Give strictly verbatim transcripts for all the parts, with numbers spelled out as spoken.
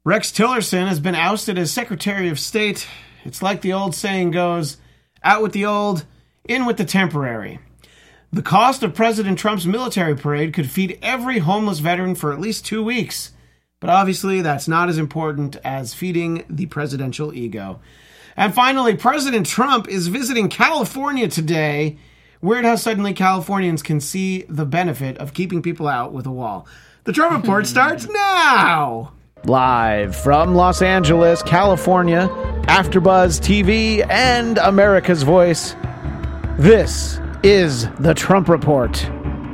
Rex Tillerson has been ousted as Secretary of State. It's like the old saying goes, out with the old, in with the temporary. The cost of President Trump's military parade could feed every homeless veteran for at least two weeks. But obviously, that's not as important as feeding the presidential ego. And finally, President Trump is visiting California today. Weird how suddenly Californians can see the benefit of keeping people out with a wall. The Trump Report starts now! Live from Los Angeles, California, AfterBuzz T V, and America's Voice, this is the Trump Report.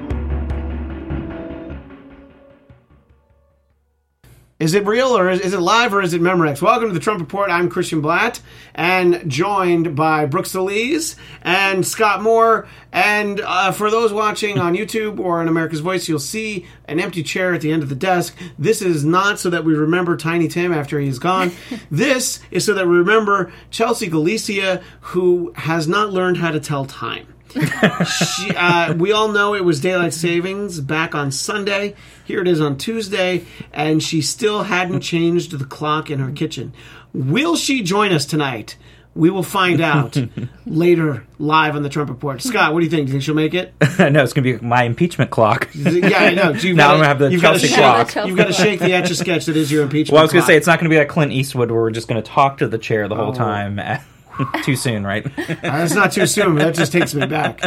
Is it real, or is, is it live, or is it Memorex? Welcome to the Trump Report. I'm Christian Blatt, and joined by Brooks DeLees and Scott Moore. And uh, for those watching on YouTube or in America's Voice, you'll see an empty chair at the end of the desk. This is not so that we remember Tiny Tim after he's gone. This is so that we remember Chelsea Galicia, who has not learned how to tell time. she, uh, we all know it was daylight savings back on Sunday. Here it is on Tuesday, and she still hadn't changed the clock in her kitchen. Will she join us tonight? We will find out later, live on the Trump Report. Scott, what do you think? Do you think she'll make it? No, it's going to be my impeachment clock. Yeah, I know. So now I'm going to have the Chelsea clock. You've got to shake the Etch-a-Sketch that is your impeachment Well, I was going to clock. say, it's not going to be like Clint Eastwood where we're just going to talk to the chair the whole Oh. time. Too soon, right? Uh, that's not too soon. That just takes me back.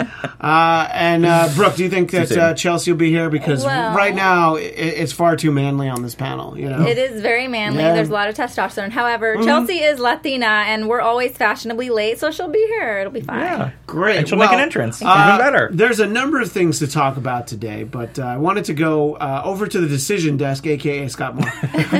Uh, and uh, Brooke, do you think that uh, Chelsea will be here? Because well, right now it, it's far too manly on this panel. You know, it is very manly. Yeah. There's a lot of testosterone. However, Mm-hmm. Chelsea is Latina, and we're always fashionably late, so she'll be here. It'll be fine. Yeah. Great. And she'll Well, make an entrance. uh, Even better. There's a number of things to talk about today, but uh, I wanted to go uh, over to the decision desk, a k a. Scott Moore,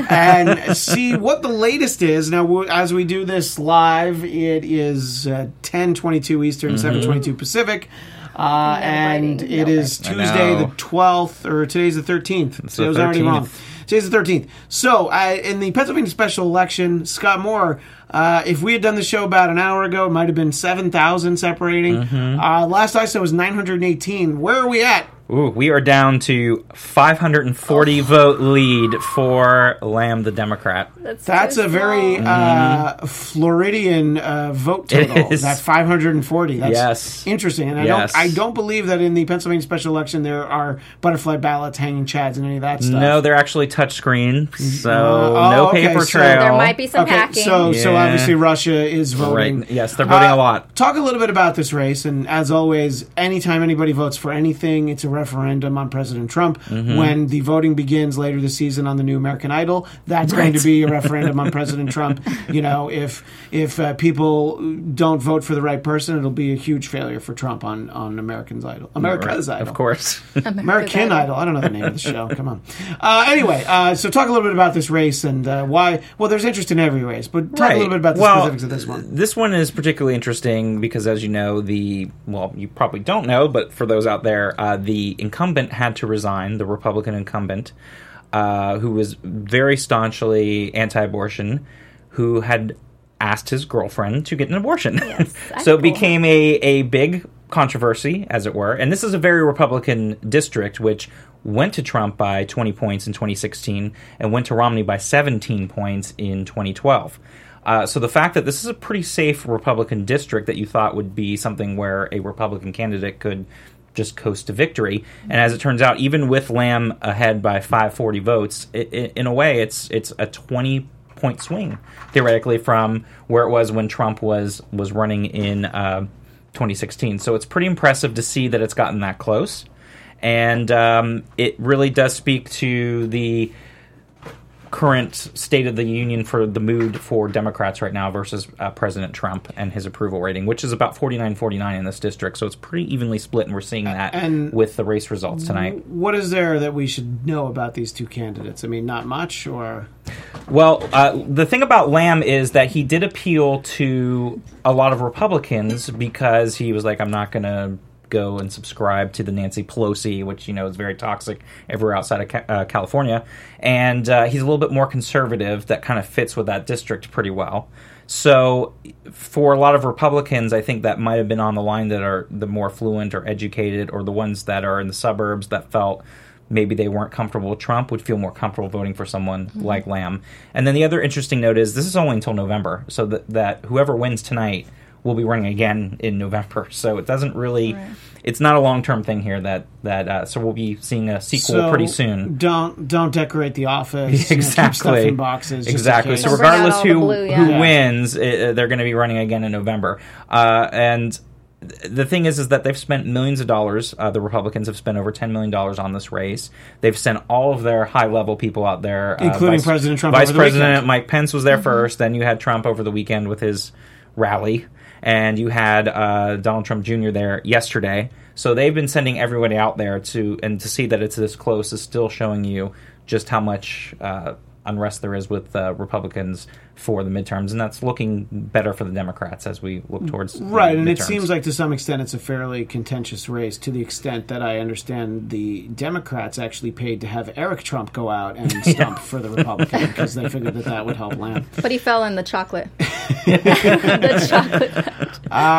and see what the latest is. Now, we- as we do this live, it is uh, ten twenty-two Eastern, seven twenty-two Pacific. Uh, and writing it is I Tuesday know. the twelfth, or today's the thirteenth. It's So the I was already wrong. thirteenth. Today's the thirteenth. So, uh, in the Pennsylvania special election, Scott Moore, uh, if we had done the show about an hour ago, it might have been seven thousand separating. Mm-hmm. Uh, last I saw was nine hundred eighteen. Where are we at? Ooh, we are down to five hundred forty vote lead for Lamb, the Democrat. That's, That's too a very small. uh, Floridian uh, vote It total. is. That five hundred forty. That's Yes. interesting. And I Yes. don't I don't believe that in the Pennsylvania special election there are butterfly ballots, hanging chads, and any of that stuff. No, they're actually touchscreen, so Uh, oh, no okay, paper so trail. There might be some Okay, hacking. so so Yeah. obviously Russia is voting. Right. Yes, they're voting Uh, a lot. Talk a little bit about this race, and as always, anytime anybody votes for anything, it's a referendum on President Trump. Mm-hmm. When the voting begins later this season on the new American Idol, that's going to be a referendum on President Trump. You know, if if uh, people don't vote for the right person, it'll be a huge failure for Trump on, on American's Idol. America's Right, Idol. Of course. American Idol. I don't know the name of the show. Come on. Uh, anyway, uh, so talk a little bit about this race and uh, why. Well, there's interest in every race, but talk a little bit about the Well, specifics of this one. This one is particularly interesting because, as you know, the well, you probably don't know, but for those out there, uh, the incumbent had to resign, the Republican incumbent, uh, who was very staunchly anti-abortion, who had asked his girlfriend to get an abortion. Yes, I So it cool. became a, a big controversy, as it were. And this is a very Republican district, which went to Trump by twenty points in twenty sixteen and went to Romney by seventeen points in twenty twelve. Uh, so the fact that this is a pretty safe Republican district that you thought would be something where a Republican candidate could just coast to victory, and as it turns out, even with Lamb ahead by five hundred forty votes, it, it, in a way, it's it's a twenty point swing theoretically from where it was when Trump was was running in uh, twenty sixteen. So it's pretty impressive to see that it's gotten that close, and um, it really does speak to the current state of the union for the mood for Democrats right now versus uh, President Trump and his approval rating, which is about forty-nine forty-nine in this district. So it's pretty evenly split, and we're seeing that And with the race results tonight. What is there that we should know about these two candidates? I mean, not much, or Well, uh, the thing about Lamb is that he did appeal to a lot of Republicans because he was like, I'm not going to go and subscribe to the Nancy Pelosi, which, you know, is very toxic everywhere outside of ca- uh, California. And uh, he's a little bit more conservative. That kind of fits with that district pretty well. So for a lot of Republicans, I think that might have been on the line that are the more fluent or educated, or the ones that are in the suburbs that felt maybe they weren't comfortable with Trump would feel more comfortable voting for someone mm-hmm. like Lamb. And then the other interesting note is this is only until November, so that, that whoever wins tonight will be running again in November. So it doesn't really... Right. It's not a long-term thing here. That that uh, so we'll be seeing a sequel so pretty soon. Don't don't decorate the office. Exactly. You know, keep stuff in boxes. Exactly. So Don't regardless who blue, yeah. who Yeah. wins, it, they're going to be running again in November. Uh, and the thing is, is that they've spent millions of dollars. Uh, the Republicans have spent over ten million dollars on this race. They've sent all of their high-level people out there, uh, including Vice, President Trump. Vice over the President weekend. Mike Pence was there Mm-hmm. first. Then you had Trump over the weekend with his rally, and you had uh, Donald Trump Junior there yesterday. So they've been sending everybody out there to, and to see that it's this close is still showing you just how much uh, unrest there is with uh, Republicans for the midterms, and that's looking better for the Democrats as we look towards the Right, and it midterms. seems like to some extent it's a fairly contentious race, to the extent that I understand the Democrats actually paid to have Eric Trump go out and stump for the Republican because they figured that that would help Lamb. But he fell in the chocolate. the chocolate.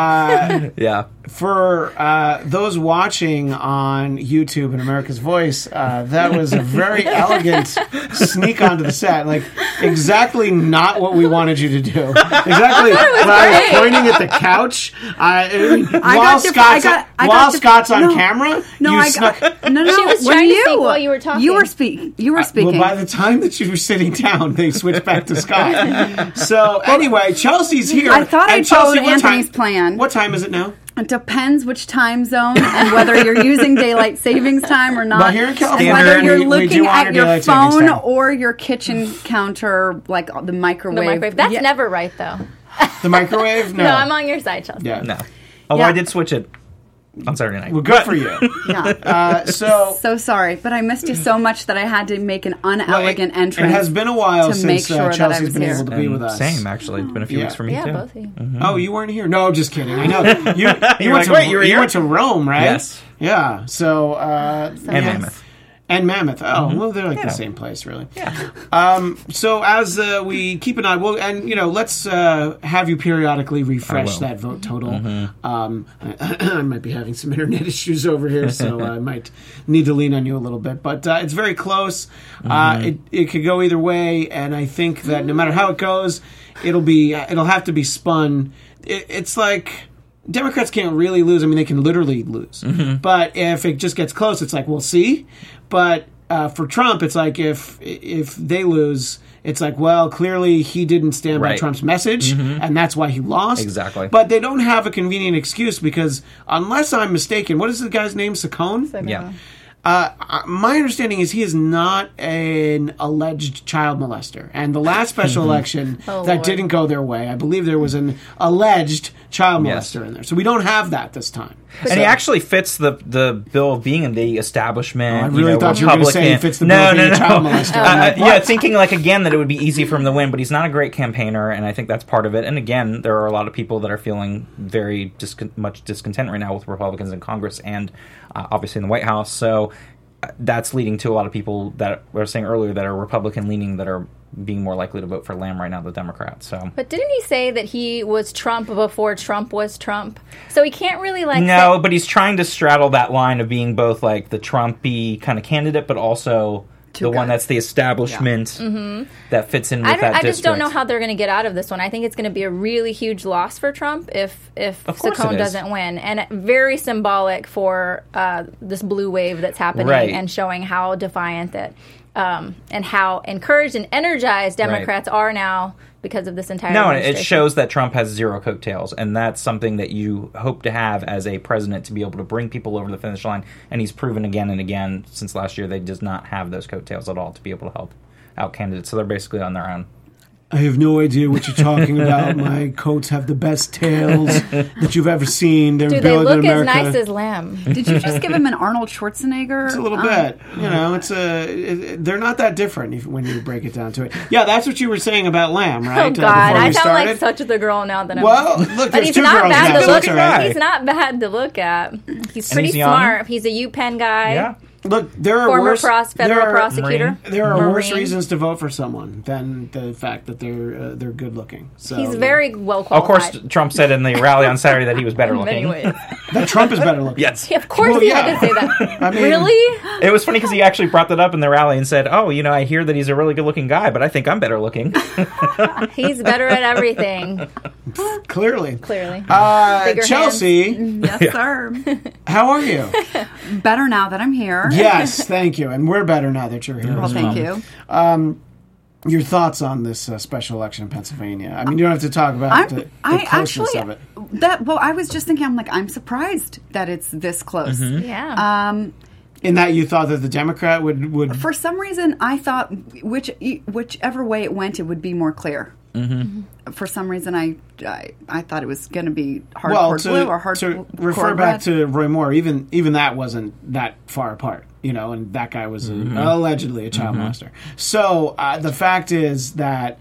Uh, yeah. For uh, those watching on YouTube and America's Voice, uh, that was a very elegant sneak onto the set. Like, exactly not what we wanted you to do. Exactly. When I was pointing at the couch, I, I while got to- Scott's, I got- I while got to- Scott's on no. camera, No, you I snuck... got, no, no. She was when trying to you, speak while you were talking. You were speaking. You were speaking. Well, by the time that you were sitting down, they switched back to Scott. So, anyway, Chelsea's here. I thought I And Chelsea, followed what time- Anthony's plan. What time is it now? It depends which time zone and whether you're using daylight savings time or not. Well, here in California, and whether you're we- we do looking honor at your daylight savings phone time. or your kitchen counter, like the microwave. The microwave. That's Yeah. never right, though. The microwave? No. No, I'm on your side, Chelsea. Yeah. No. Although Yeah. I did switch it on Saturday night. Well, good for you. Yeah. Uh, so, So sorry, but I missed you so much that I had to make an well, unelegant it, entrance. It has been a while to make since sure uh, that I Chelsea's was been here. able to be And with us. Same, actually. It's been a few Yeah. weeks for me, Yeah, too. both of you. Oh, you weren't here? No, just kidding. I know. You, you, You're went, like, to, wait, you were here? went to Rome, right? Yes. Yeah. So, uh, And yeah. Mammoth. And Mammoth. Oh, well, they're like Yeah. the same place, really. Yeah. Um, so as uh, we keep an eye, well, and you know, let's uh, have you periodically refresh will. that vote total. Um, I, I might be having some internet issues over here, so I might need to lean on you a little bit. But uh, it's very close. Uh, it it could go either way, and I think that no matter how it goes, it'll be it'll have to be spun. It, it's like. Democrats can't really lose. I mean, they can literally lose. Mm-hmm. But if it just gets close, it's like, we'll see. But uh, for Trump, it's like if if they lose, it's like, well, clearly he didn't stand by Right. Trump's message, and that's why he lost. Exactly. But they don't have a convenient excuse because, unless I'm mistaken, what is the guy's name? Saccone? So, Yeah. Uh, my understanding is he is not an alleged child molester. And the last special election, Oh, that Lord. didn't go their way. I believe there was an alleged child Yes. molester in there. So we don't have that this time. And So- he actually fits the the bill of being in the establishment. Oh, I really you know, thought you were gonna say he Republican. fits the no, bill of being no, a no. child molester. I'm Uh, like, yeah, what? thinking like again that it would be easy for him to win, but he's not a great campaigner, and I think that's part of it. And again, there are a lot of people that are feeling very discon- much discontent right now with Republicans in Congress and uh, obviously in the White House. So uh, that's leading to a lot of people that we were saying earlier that are Republican leaning that are being more likely to vote for Lamb right now than Democrats. So. But didn't he say that he was Trump before Trump was Trump? So he can't really like No, say- but he's trying to straddle that line of being both like the Trumpy kind of candidate, but also Two the one guys. that's the establishment that fits in with I, don't, that I just don't district. know how they're going to get out of this one. I think it's going to be a really huge loss for Trump if if Of course Saccone it is. doesn't win, and very symbolic for uh, this blue wave that's happening Right. and showing how defiant that um, and how encouraged and energized Democrats are now because of this entire. No, and it administration. shows that Trump has zero coattails, and that's something that you hope to have as a president to be able to bring people over the finish line. And he's proven again and again since last year they does not have those coattails at all to be able to help out candidates. So they're basically on their own. I have no idea what you're talking about. My coats have the best tails that you've ever seen. They're Do they bigger than look as America. nice as Lamb? Did you just give him an Arnold Schwarzenegger? It's a little um, bit, you know. It's a. It, they're not that different if, when you break it down to it. Yeah, that's what you were saying about Lamb, right? Oh uh, God, before I we sound started. like such the girl now that I'm. Well, look, But there's he's two not girls bad now, to so look it's all right. at. He's not bad to look at. He's pretty he's young. smart. He's a UPenn guy. Yeah. Look, there are Former worse, pros- federal there are, prosecutor. There are worse Marine. reasons to vote for someone than the fact that they're uh, they're good looking. So He's very well Of qualified. course, Trump said in the rally on Saturday that he was better in many looking. ways. that Trump is better looking. Yes. Of course Well, he yeah. had to say that. I mean, Really? It was funny because he actually brought that up in the rally and said, oh, you know, I hear that he's a really good-looking guy, but I think I'm better looking. He's better at everything. Clearly. Clearly. Uh, Bigger Chelsea, Yes, sir. how are you? Better now that I'm here. Yes, thank you. And we're better now that you're here. Well, as thank well. you. Your thoughts on this uh, special election in Pennsylvania? I mean, you don't have to talk about I'm, the, the I closeness actually of it. that. Well, I was just thinking. I'm like, I'm surprised that it's this close. Yeah. Um, In that you thought that the Democrat would... would for some reason, I thought which whichever way it went, it would be more clear. Mm-hmm. For some reason, I, I I thought it was going to be hardcore well, to, blue or hardcore to refer back to Roy Moore, even even that wasn't that far apart, you know, and that guy was Mm-hmm. a, allegedly a child molester. So uh, the fact is that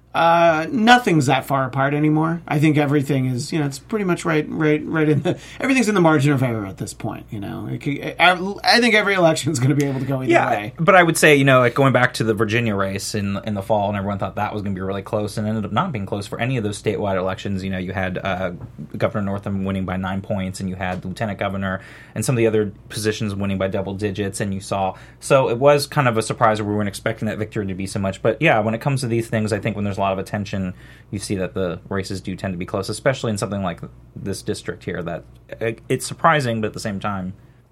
uh, nothing's that far apart anymore. I think everything is, you know, it's pretty much right, right, right in the everything's in the margin of error at this point. You know, it could, I, I think every election is going to be able to go either Yeah, way. but I would say, you know, like going back to the Virginia race in in the fall, and everyone thought that was going to be really close, and ended up not being close for any of those statewide elections. You know, you had uh, Governor Northam winning by nine points, and you had the Lieutenant Governor and some of the other positions winning by double digits, and you saw. So it was kind of a surprise where we weren't expecting that victory to be so much. But yeah, when it comes to these things, I think when there's a lot of attention, you see that the races do tend to be close, especially in something like this district here. That it's surprising, but at the same time,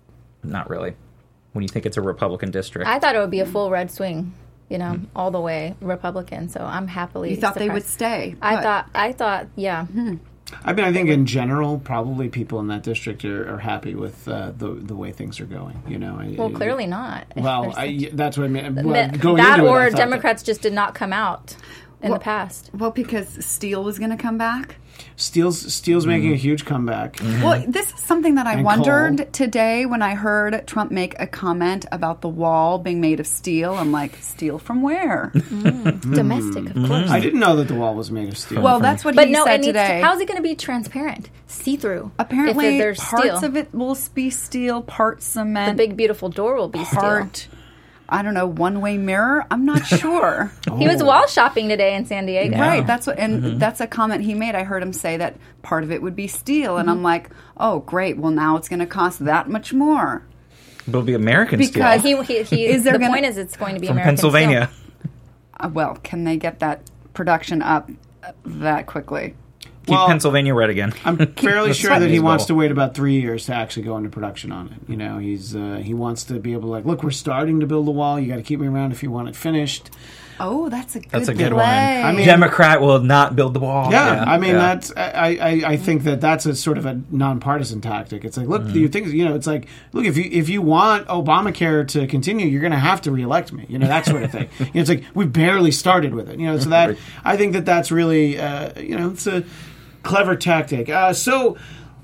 not really. When you think it's a Republican district, I thought it would be a full red swing, you know, mm-hmm. all the way Republican. So I'm happily. You thought surprised. they would stay. I but. thought. I thought. Yeah. Mm-hmm. I mean, I think in general, probably people in that district are, are happy with uh, the the way things are going. You know, I, Well, I, clearly not. Well, I, that's what I mean. Well, that going that into or it, I thought Democrats just did not come out in well, the past. Well, because Steele was going to come back. Steele's Steele's mm-hmm. making a huge comeback. Mm-hmm. Well, this is something that I And wondered Cole. today when I heard Trump make a comment about the wall being made of steel. I'm like, steel from where? Mm. Domestic, of course. I didn't know that the wall was made of steel. Well, that's what But he no, said it needs today. to, how's it going to be transparent, see through? Apparently, if there's parts steel. of it will be steel, part The cement, big beautiful door will be part. steel. I don't know, one-way mirror. I'm not sure. He was wall shopping today in San Diego. Right, that's what, and Mm-hmm. that's a comment he made. I heard him say that part of it would be steel, and Mm-hmm. I'm like, oh, great. Well, now it's going to cost that much more. it'll be American Because- steel He, he, he, Is there the gonna- point is, it's going to be from American Pennsylvania. steel. Uh, well, can they get that production up uh, that quickly? Keep Well, Pennsylvania red again. I'm fairly That's sure what that he his wants goal. to wait about three years to actually go into production on it. You know, he's uh, he wants to be able to like, look, we're starting to build the wall. You got to keep me around if you want it finished. Oh, that's a good That's a good delay. one. I mean- Democrat will not build the wall. Yeah, I mean yeah. that's I, I, I think that that's a sort of a nonpartisan tactic. It's like, look, Mm-hmm. you think you know, it's like, look, if you if you want Obamacare to continue, you're going to have to reelect me. You know, that sort of thing. You know, it's like we barely started with it. You know, so that I think that that's really uh, you know, it's a clever tactic. Uh, so.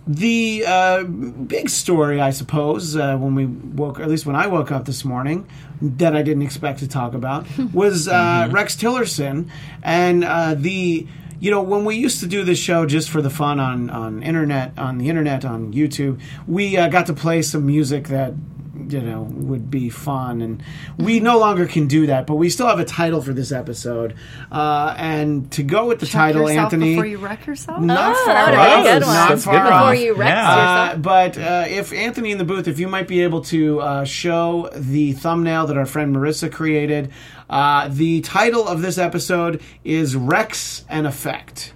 The uh, big story, I suppose, uh, when we woke, or at least when I woke up this morning, that I didn't expect to talk about, was uh, Mm-hmm. Rex Tillerson and uh, the. You know, when we used to do this show just for the fun on, on internet, on the internet, on YouTube, we uh, got to play some music that, you know, would be fun. And we no longer can do that, but we still have a title for this episode. Uh, and to go with the Check title, yourself Anthony. before you wreck yourself? Not Oh, far that would've off. been a good one. Not That's a far good one. off. Before you wrecked Yeah. yourself. Uh, but uh, if Anthony in the booth, if you might be able to uh, show the thumbnail that our friend Marissa created, uh, the title of this episode is Rex and Effect.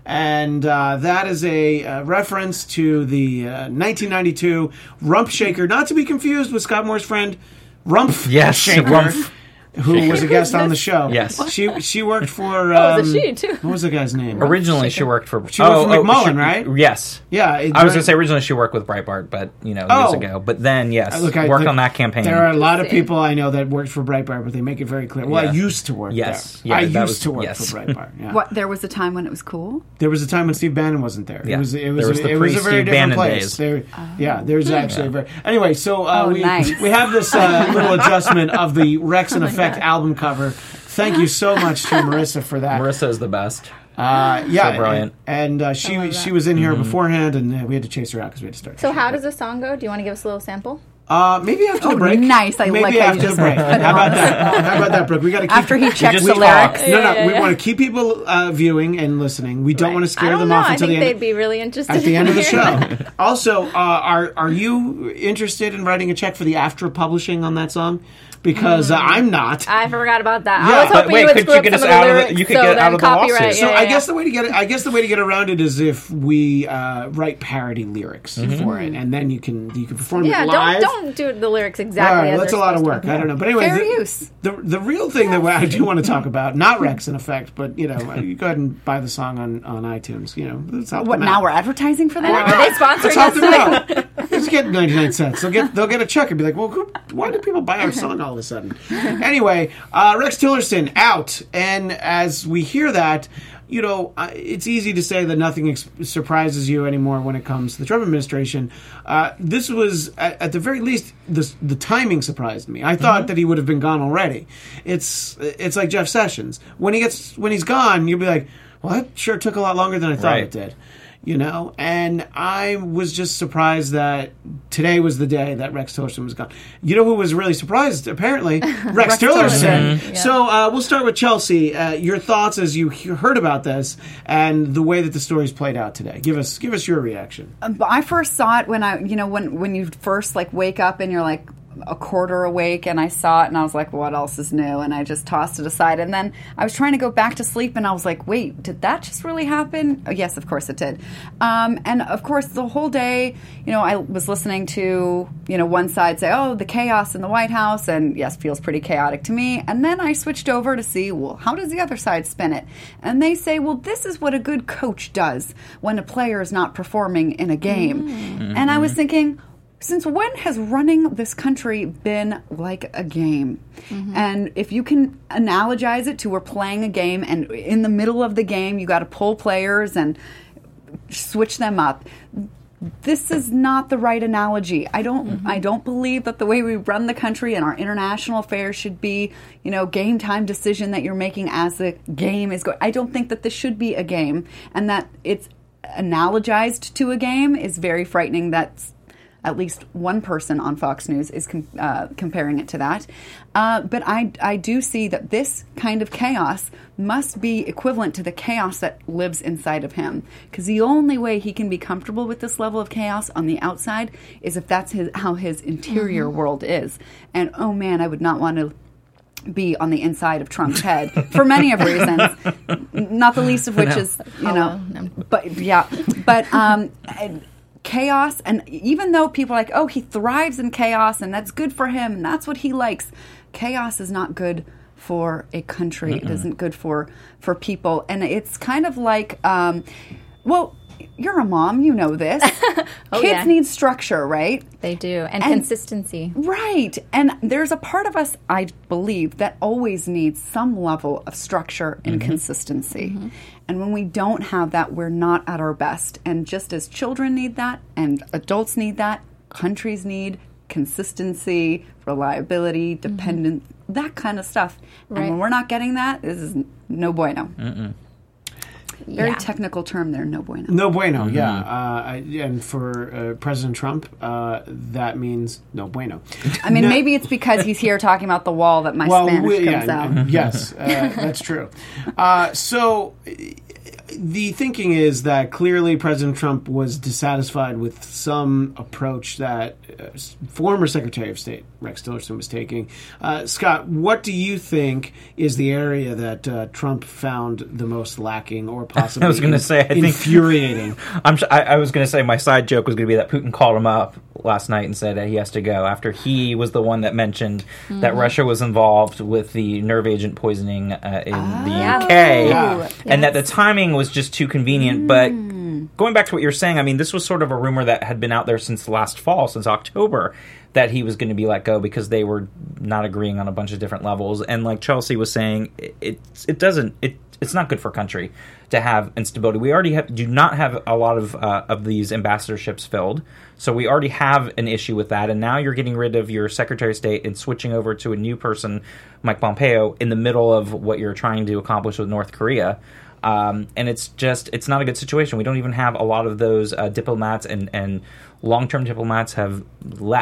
And uh, that is a uh, reference to the uh, nineteen ninety-two Rump Shaker, not to be confused with Scott Moore's friend Rumpf Yes, Shaker, Rumpf. who was a guest on the show. Yes. She she worked for... Oh, it was um, a she, too. What was the guy's name? Originally, she worked for. She worked for McMullen, she- right? Yes. Yeah. it- I was going to say originally she worked with Breitbart, but you know years Oh. ago. But then yes, Look, I- worked look, on that campaign. There are a lot of Interesting. people I know that worked for Breitbart, but they make it very clear. Well, I Yeah. used to work Yes. there. Yeah, I that used was- to work yes. for Breitbart. Yeah. What? There was a time when it was cool. There was a time when Steve Bannon wasn't there. Yeah. It was. It was. There was a, the it was a very pre-Steve different Bannon place. days. There, yeah. There's actually a very. Anyway, so uh, Oh, we nice. we have this uh, little adjustment of the Rex and Effect album cover. Thank you so much to Marissa for that. Marissa is the best. Uh, yeah, So brilliant. And, and uh, she she was in here beforehand, and uh, we had to chase her out because we had to start. So how does the song go? Do you want to give us a little sample? Uh, maybe after Oh, the break. nice. I maybe like how you after the just break. put it How about on the that? How about that, Brooke? We got to keep After he checks just the talk. lyrics. No, no, Yeah, we yeah. want to keep people uh, viewing and listening. We don't Right. want to I scare don't them know. off I until think the they'd end. be really interested At the end of the in show. hearing. Also, uh, are are you interested in writing a check for the AFTRA publishing on that song? Because uh, I'm not. I forgot about that. Yeah, I was but hoping wait, you would could screw you up get some us of the out of the- lyrics, you could so get then out of the copyright. lawsuit. So yeah, I yeah. guess the way to get it, I guess the way to get around it is if we uh, write parody lyrics for it, and then you can you can perform Yeah, it live. don't don't do the lyrics All exactly. right, as that's a they're lot of supposed work. to. I don't know, but anyway, Fair the, use. the the real thing that I do want to talk about, not Rex in effect, but you know, you go ahead and buy the song on, on iTunes. You know, let's help What, them now out. we're advertising for Are that? they sponsoring Let's help us? them out. Just get ninety-nine cents. They'll get they'll get a check and be like, well, who, why do people buy our song all of a sudden? Anyway, uh, Rex Tillerson out, and as we hear that, you know, uh, it's easy to say that nothing ex- surprises you anymore when it comes to the Trump administration. Uh, this was, at, at the very least, the, the timing surprised me. I thought that he would have been gone already. It's it's like Jeff Sessions. When he gets when he's gone, you'll be like, well, that sure took a lot longer than I thought Right. it did. You know, and I was just surprised that today was the day that Rex Tillerson was gone. You know who was really surprised? Apparently, Rex, Tillerson. Tillerson. So uh, we'll start with Chelsea. Uh, your thoughts as you he- heard about this and the way that the story's played out today. Give us give us your reaction. But I first saw it when I, you know, when when you first like wake up and you're like a quarter awake, and I saw it and I was like, what else is new? And I just tossed it aside. And then I was trying to go back to sleep and I was like, wait, did that just really happen? Oh, yes, of course it did. Um, and of course, the whole day, you know, I was listening to, you know, one side say, oh, the chaos in the White House, and yes, feels pretty chaotic to me. And then I switched over to see, well, how does the other side spin it? And they say, well, this is what a good coach does when a player is not performing in a game. Mm-hmm. And I was thinking, since when has running this country been like a game? Mm-hmm. And if you can analogize it to we're playing a game, and in the middle of the game you got to pull players and switch them up. This is not the right analogy. I don't. Mm-hmm. I don't believe that the way we run the country and our international affairs should be, you know, game time decision that you're making as the game is going. I don't think that this should be a game, and that it's analogized to a game is very frightening. That's at least one person on Fox News is com- uh, comparing it to that. Uh, but I, I do see that this kind of chaos must be equivalent to the chaos that lives inside of him. Because the only way he can be comfortable with this level of chaos on the outside is if that's his, how his interior mm-hmm. world is. And, oh man, I would not want to be on the inside of Trump's head for many of reasons, not the least of which no. is, you know, oh, no. but yeah, but um, chaos. And even though people are like, oh, he thrives in chaos and that's good for him and that's what he likes, chaos is not good for a country. Mm-mm. It isn't good for, for people. And it's kind of like, um, well, you're a mom, you know this. oh, Kids yeah. need structure, right? They do. And, and consistency. Right. And there's a part of us, I believe, that always needs some level of structure and mm-hmm. consistency. Mm-hmm. And when we don't have that, we're not at our best. And just as children need that and adults need that, countries need consistency, reliability, dependence, mm-hmm. that kind of stuff. Right. And when we're not getting that, this is no bueno. Mm-mm. Very yeah. technical term there, no bueno. No bueno, mm-hmm. yeah. Uh, and for uh, President Trump, uh, that means no bueno. I mean, no. maybe it's because he's here talking about the wall that my well, Spanish we, comes yeah, out. Yes, uh, that's true. Uh, so the thinking is that clearly President Trump was dissatisfied with some approach that uh, former Secretary of State Rex Tillerson was taking. Uh, Scott, what do you think is the area that uh, Trump found the most lacking or possibly I was going to say, I infuriating? Think, I'm, I, I was going to say my side joke was going to be that Putin called him up last night and said that he has to go after he was the one that mentioned mm-hmm. that Russia was involved with the nerve agent poisoning uh, in oh, the U K, yeah. and yes. that the timing was just too convenient. Mm. But going back to what you're saying, I mean, this was sort of a rumor that had been out there since last fall, since October, that he was going to be let go because they were not agreeing on a bunch of different levels. And like Chelsea was saying, it it, it doesn't it it's not good for a country to have instability. We already have, do not have a lot of uh, of these ambassadorships filled, so we already have an issue with that. And now you're getting rid of your Secretary of State and switching over to a new person, Mike Pompeo, in the middle of what you're trying to accomplish with North Korea. Um, and it's just, it's not a good situation. We don't even have a lot of those uh, diplomats and, and long-term diplomats have left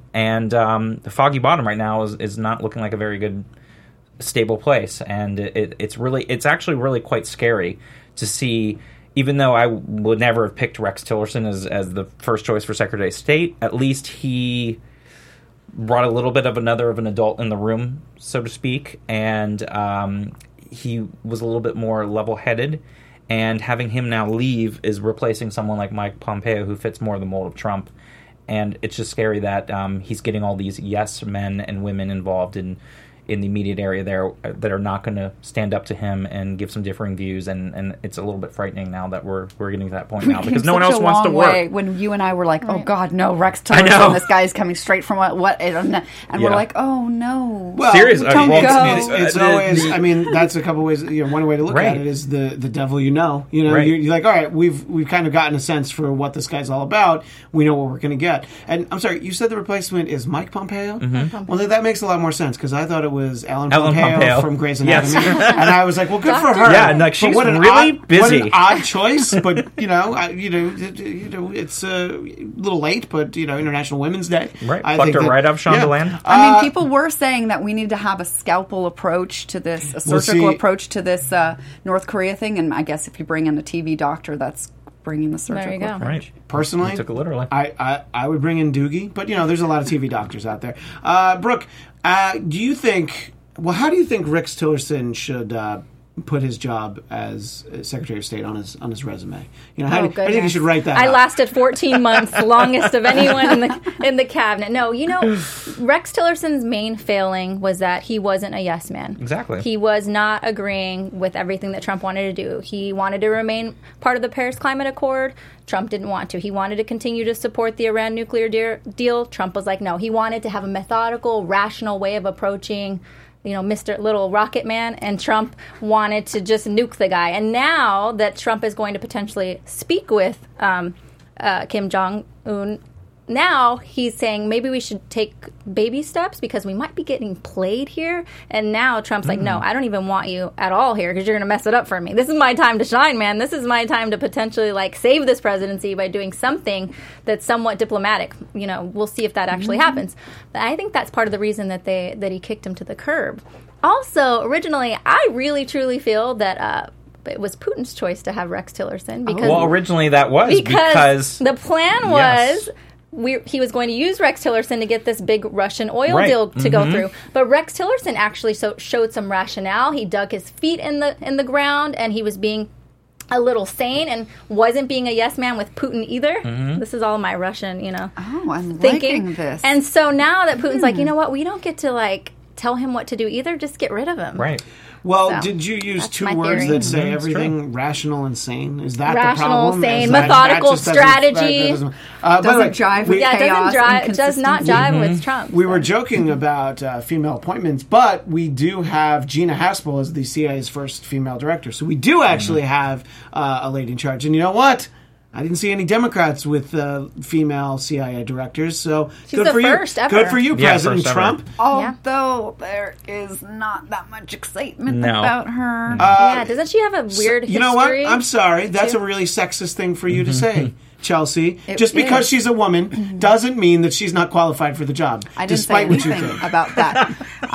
and um, the Foggy Bottom right now is, is not looking like a very good, stable place, and it, it, it's really it's actually really quite scary to see. Even though I would never have picked Rex Tillerson as as the first choice for Secretary of State, at least he brought a little bit of another of an adult in the room, so to speak, and um, he was a little bit more level-headed. And having him now leave is replacing someone like Mike Pompeo, who fits more the mold of Trump. And it's just scary that um, he's getting all these yes men and women involved in in the immediate area there that are not going to stand up to him and give some differing views, and, and it's a little bit frightening now that we're we're getting to that point We now came because no one such else a wants to long work. way when you and I were like, oh Right. God, no, Rex I know. Tillerson, this guy is coming straight from what, what and Yeah. we're like, oh no. Well, Serious- it's, uh, well, it's, uh, it's the- always. the- I mean, that's a couple ways. You know, one way to look Right. at it is the the devil you know. You know, Right. you're, you're like, all right, we've we've kind of gotten a sense for what this guy's all about. We know what we're going to get. And I'm sorry, you said the replacement is Mike Pompeo. Mm-hmm. Well, that makes a lot more sense because I thought it was Ellen, Ellen Pompeo, Pompeo. from Grey's Yes. Anatomy, and I was like, well, good for Doctor. her. Yeah, and, like, But she's what an really odd, busy. What an odd choice, but you know, I, you know, it, you know, it's uh, a little late, but you know, International Women's Day. Right. I Plucked think her that- right off Shondaland. Yeah. I mean, Uh, people were saying that we need to have a scalpel approach to this, a Well, surgical see- approach to this uh, North Korea thing. And I guess if you bring in a T V doctor, that's bringing the surgical you go. approach. Right. Personally, I took it literally. I, I, I would bring in Doogie, but you know, there's a lot of T V doctors out there. Uh, Brooke, uh, do you think? Well, how do you think Rex Tillerson should uh, put his job as Secretary of State on his on his resume? You know, how, Oh, do, how do you think he goodness. should write that? I up? lasted fourteen months, longest of anyone in the in the cabinet. No, you know, Rex Tillerson's main failing was that he wasn't a yes man. Exactly. He was not agreeing with everything that Trump wanted to do. He wanted to remain part of the Paris Climate Accord. Trump didn't want to. He wanted to continue to support the Iran nuclear de- deal. Trump was like, no. He wanted to have a methodical, rational way of approaching, you know, Mister Little Rocket Man, and Trump wanted to just nuke the guy. And now that Trump is going to potentially speak with um, uh, Kim Jong-un, now he's saying maybe we should take baby steps because we might be getting played here. And now Trump's like, no, I don't even want you at all here because you're going to mess it up for me. This is my time to shine, man. This is my time to potentially like save this presidency by doing something that's somewhat diplomatic. You know, we'll see if that actually happens. But I think that's part of the reason that they that he kicked him to the curb. Also, originally, I really truly feel that uh, it was Putin's choice to have Rex Tillerson because Well, originally that was because, because, the plan Yes. was we, he was going to use Rex Tillerson to get this big Russian oil Right. deal to go Mhm. through. But Rex Tillerson actually so, showed some rationale. He dug his feet in the in the ground, and he was being a little sane and wasn't being a yes man with Putin either. Mm-hmm. This is all my Russian, you know, Oh, I'm thinking. liking this. And so now that Putin's like, you know what, we don't get to like tell him what to do either. Just get rid of him. right. Well, So, did you use that's two my words theory. that say Mhm, it's everything rational and sane? Is that the Rational, problem? sane, Is that- methodical that just doesn't- strategy. that doesn't- uh, by the Doesn't way, jive we- with Yeah, it chaos, doesn't jive. Does not inconsistency. jive Mm-hmm. with Trump. We so. were joking about uh, female appointments, but we do have Gina Haspel as the C I A's first female director. So we do actually have uh, a lady in charge. And you know what? I didn't see any Democrats with uh, female C I A directors. So She's good the for first you. ever. Good for you, Yeah, President first ever. Trump. Although there is not that much excitement No. about her. yeah, doesn't she have a weird You know what? history? I'm sorry. That's too? a really sexist thing for you to say, Chelsea. It Just because is. she's a woman doesn't mean that she's not qualified for the job. I didn't despite say what you anything think. about that.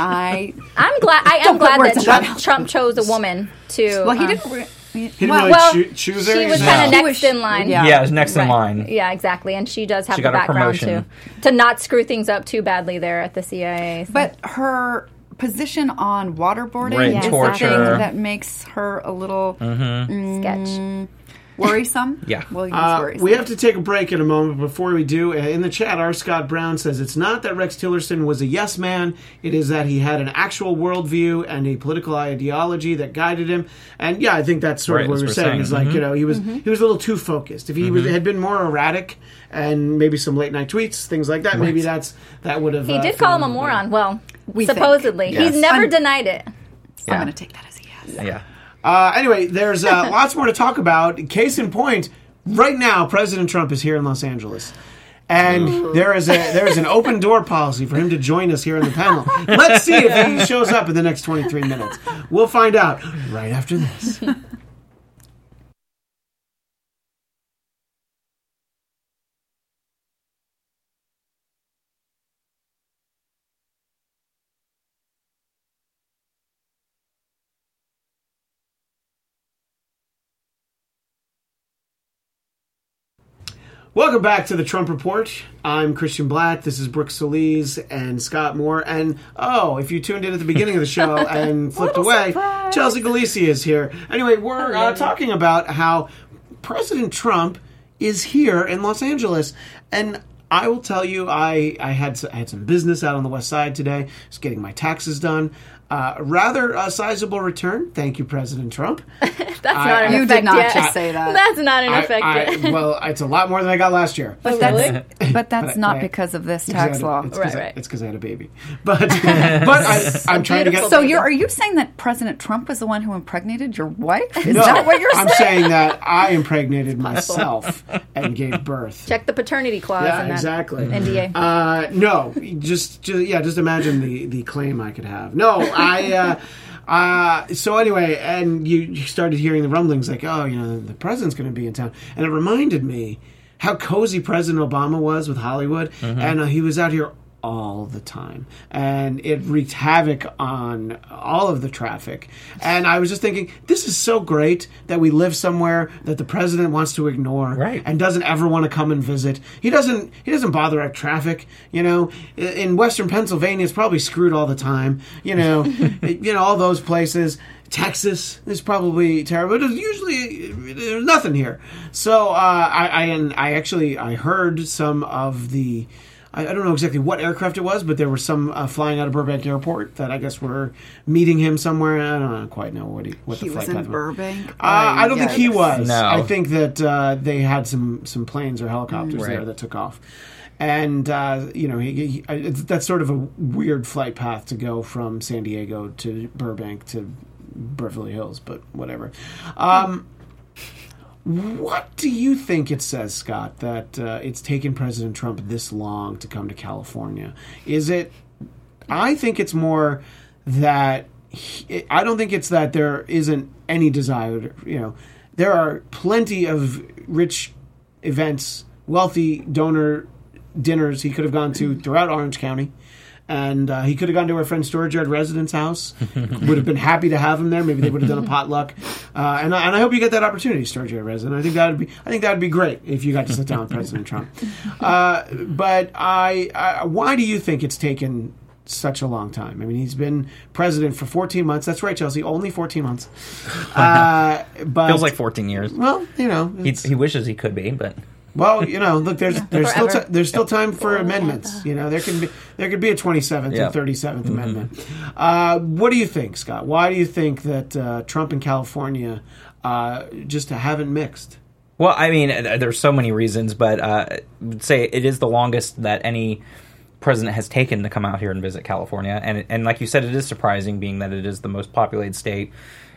I I'm glad. I am Don't put glad words that in my Trump, mouth. Trump chose a woman to. well, he um, didn't. Re- he, He didn't well, really well, choo- choose her. she was He's kind not- of next in line. Yeah. Yeah, it was next in Right. line. Yeah, exactly. And she does have She the got a background too, promotion. to not screw things up too badly there at the C I A. so. But her position on waterboarding Right, is the torture. thing that makes her a little sketch. worrisome. Yeah. We'll use Uh, worrisome. we have to take a break in a moment. Before we do, uh, in the chat, R. Scott Brown says it's not that Rex Tillerson was a yes man. It is that he had an actual worldview and a political ideology that guided him. And yeah, I think that's sort Right, of what that's we're what we're saying. Is saying. like you know he was Mm-hmm. he was a little too focused. If he was, had been more erratic and maybe some late night tweets, things like that, maybe that's that would have. He uh, did call him a been- moron. Well, We think. supposedly. Yes. He's never I'm- denied it. I'm going to take that as a yes. Yeah. Uh, anyway, there's uh, lots more to talk about. Case in point, right now, President Trump is here in Los Angeles. And there is a there is an open door policy for him to join us here in the panel. Let's see if he shows up in the next twenty-three minutes. We'll find out right after this. Welcome back to the Trump Report. I'm Christian Blatt. This is Brooke Solis and Scott Moore. And, oh, if you tuned in at the beginning of the show and flipped away, surprise. Chelsea Galicia is here. Anyway, we're uh, talking about how President Trump is here in Los Angeles. And I will tell you, I, I, had, I had some business out on the West Side today. Just getting my taxes done. Uh, rather a sizable return. Thank you, President Trump. That's I- not in You effect did not yet. just say that. That's not in I- effect I- yet. well, it's a lot more than I got last year. But Oh, that's really? but that's But I- not I- because of this Because I tax had a- law. It's Right, because I, right. it's 'cause I had a baby. But but I, I'm trying to get. beautiful So baby. you're are you saying that President Trump was the one who impregnated your wife? Is No, that what you're I'm saying? saying that I impregnated myself and gave birth. Check the paternity clause Yeah, in that exactly. N D A. Uh, no, just, just yeah, just imagine the, the claim I could have. No, I. Uh, uh, so anyway, and you, you started hearing the rumblings like, oh, you know, the president's going to be in town, and it reminded me how cozy President Obama was with Hollywood, and uh, he was out here all the time, and it wreaked havoc on all of the traffic. And I was just thinking, this is so great that we live somewhere that the president wants to ignore, Right. and doesn't ever want to come and visit. He doesn't. He doesn't bother at traffic. You know, in in Western Pennsylvania, it's probably screwed all the time. You know, you know all those places. Texas is probably terrible. But usually, there's nothing here. So uh, I, I and I actually I heard some of the. I don't know exactly what aircraft it was, but there were some uh, flying out of Burbank Airport that I guess were meeting him somewhere. I don't quite know what he what He the was flight in path was. Burbank. Uh, I don't think he Yikes. was. No. I think that uh, they had some some planes or helicopters Right. there that took off. And, uh, you know, he, he, it's, that's sort of a weird flight path to go from San Diego to Burbank to Beverly Hills, but whatever. Um, what do you think it says, Scott, that uh, it's taken President Trump this long to come to California? Is it... I think it's more that... He, I don't think it's that there isn't any desire, to, you know... There are plenty of rich events, wealthy donor dinners he could have gone to throughout Orange County. And uh, he could have gone to our friend Storage Yard Resident's house. Would have been happy to have him there. Maybe they would have done a potluck. Uh, and, I, and I hope you get that opportunity, Storage Yard Resident. I think that would be. I think that would be great if you got to sit down with President Trump. Uh, but I, I, why do you think it's taken such a long time? I mean, he's been president for fourteen months. That's right, Chelsea. Only fourteen months. Uh, but Feels like fourteen years. well, you know, He, it's- he wishes he could be, but well, you know, look, there's there's still Forever. ti there's still time for amendments. You know, there can be there could be a twenty-seventh Yeah. and thirty-seventh Amendment. Uh, what do you think, Scott? Why do you think that uh, Trump and California uh, just haven't mixed? well, I mean, uh, there's so many reasons, but uh, I would say it is the longest that any president has taken to come out here and visit California, and and like you said, it is surprising, being that it is the most populated state